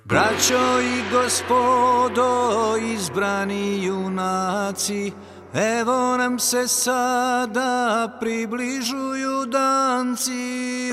Braćo i gospodo, izbrani junaci, evo nam se sada približuju danci.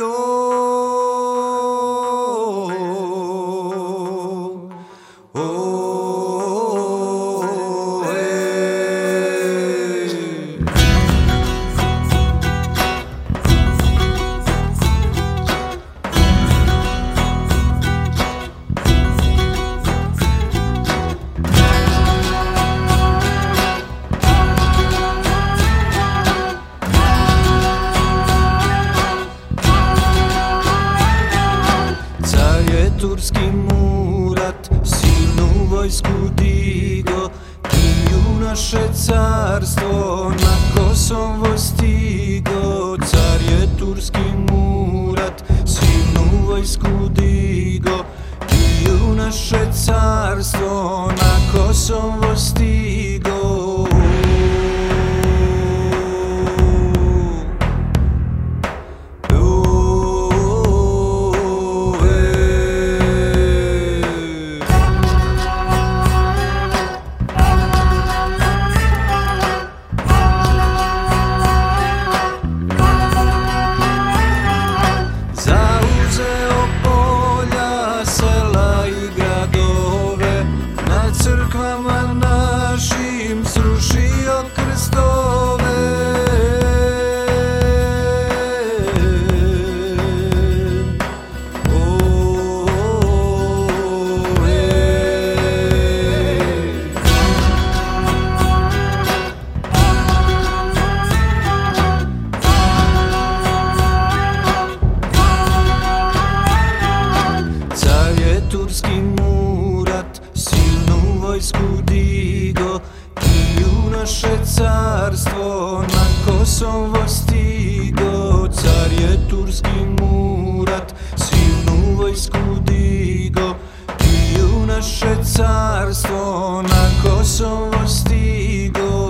Turski Murat silnu vojsku digo i u naše carstvo na Kosovo stigo. Car je Turski Murat silnu vojsku digo i u naše carstvo na Kosovo stigo. Crkvama našim srušio krstove. Car je Turski Murat silnu vojsku digo i u naše carstvo na Kosovo stigo. Car je Turski Murat silnu vojsku digo i u naše carstvo na Kosovo stigo.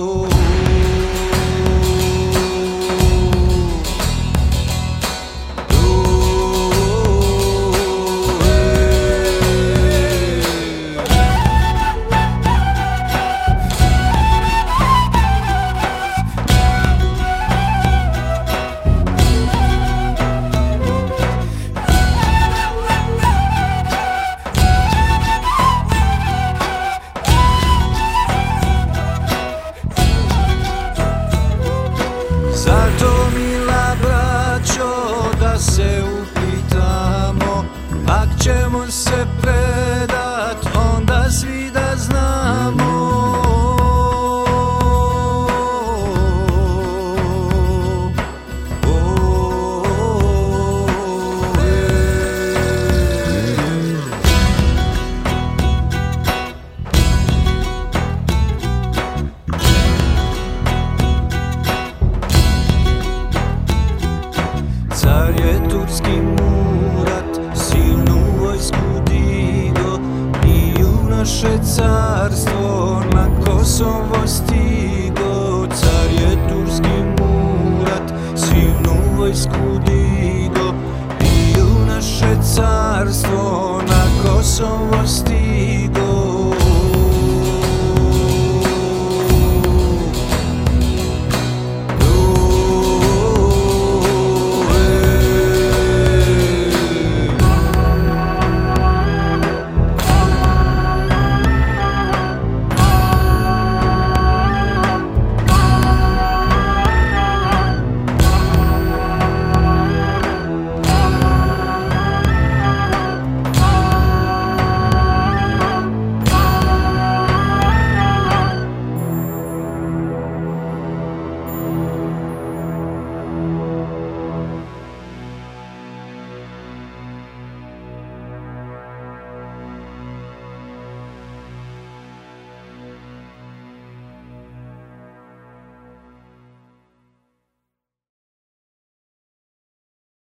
Zato, mila braćo, da se upitamo, ak ćemo se predat, onda svi da znamo. Car je Turski Murat silnu vojsku digo i u naše carstvo na Kosovo stigo. Car je Turski Murat silnu vojsku digo i u naše carstvo na Kosovo stigo.